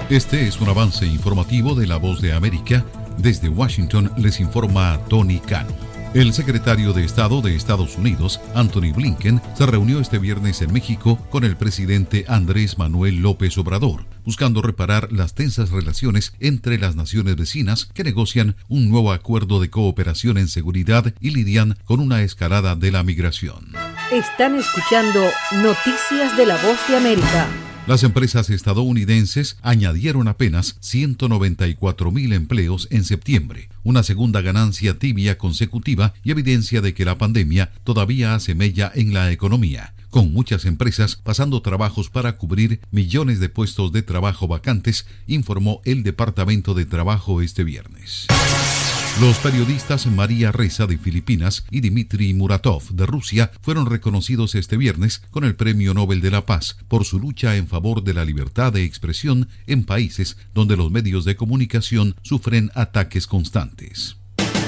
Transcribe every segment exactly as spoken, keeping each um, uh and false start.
Este es un avance informativo de La Voz de América. Desde Washington les informa Tony Cano. El secretario de Estado de Estados Unidos, Anthony Blinken, se reunió este viernes en México con el presidente Andrés Manuel López Obrador, buscando reparar las tensas relaciones entre las naciones vecinas que negocian un nuevo acuerdo de cooperación en seguridad y lidian con una escalada de la migración. Están escuchando Noticias de La Voz de América. Las empresas estadounidenses añadieron apenas ciento noventa y cuatro mil empleos en septiembre, una segunda ganancia tibia consecutiva y evidencia de que la pandemia todavía hace mella en la economía, con muchas empresas pasando trabajos para cubrir millones de puestos de trabajo vacantes, informó el Departamento de Trabajo este viernes. Los periodistas María Ressa de Filipinas y Dmitry Muratov de Rusia fueron reconocidos este viernes con el Premio Nobel de la Paz por su lucha en favor de la libertad de expresión en países donde los medios de comunicación sufren ataques constantes.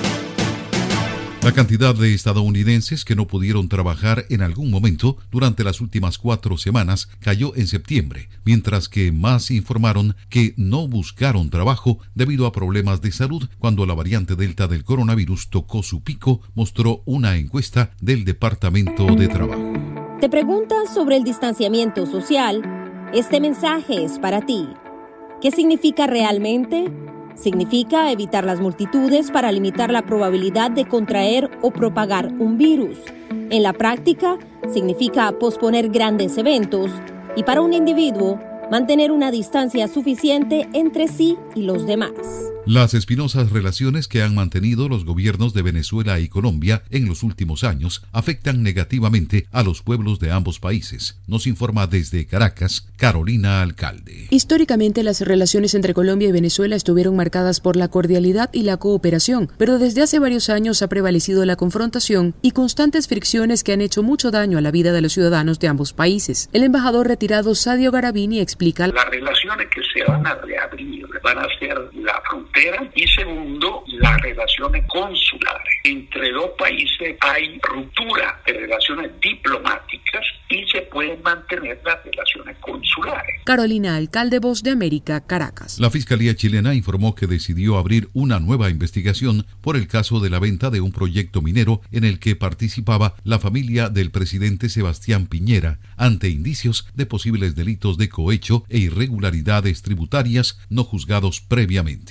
La cantidad de estadounidenses que no pudieron trabajar en algún momento durante las últimas cuatro semanas cayó en septiembre, mientras que más informaron que no buscaron trabajo debido a problemas de salud cuando la variante Delta del coronavirus tocó su pico, mostró una encuesta del Departamento de Trabajo. ¿Te preguntas sobre el distanciamiento social? Este mensaje es para ti. ¿Qué significa realmente? Significa evitar las multitudes para limitar la probabilidad de contraer o propagar un virus. En la práctica, significa posponer grandes eventos y para un individuo, mantener una distancia suficiente entre sí y los demás. Las espinosas relaciones que han mantenido los gobiernos de Venezuela y Colombia en los últimos años afectan negativamente a los pueblos de ambos países, nos informa desde Caracas, Carolina Alcalde. Históricamente, las relaciones entre Colombia y Venezuela estuvieron marcadas por la cordialidad y la cooperación, pero desde hace varios años ha prevalecido la confrontación y constantes fricciones que han hecho mucho daño a la vida de los ciudadanos de ambos países. El embajador retirado Sadio Garabini explica: las relaciones que se van a reabrir van a ser la frontera y segundo, las relaciones consulares. Entre dos países hay ruptura de relaciones diplomáticas y se pueden mantener las relaciones consulares. Carolina Alcalde, Voz de América, Caracas. La Fiscalía chilena informó que decidió abrir una nueva investigación por el caso de la venta de un proyecto minero en el que participaba la familia del presidente Sebastián Piñera, ante indicios de posibles delitos de cohecho e irregularidades tributarias no juzgados previamente.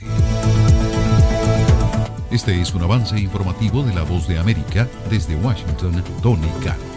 Este es un avance informativo de La Voz de América. Desde Washington, Tony Cano.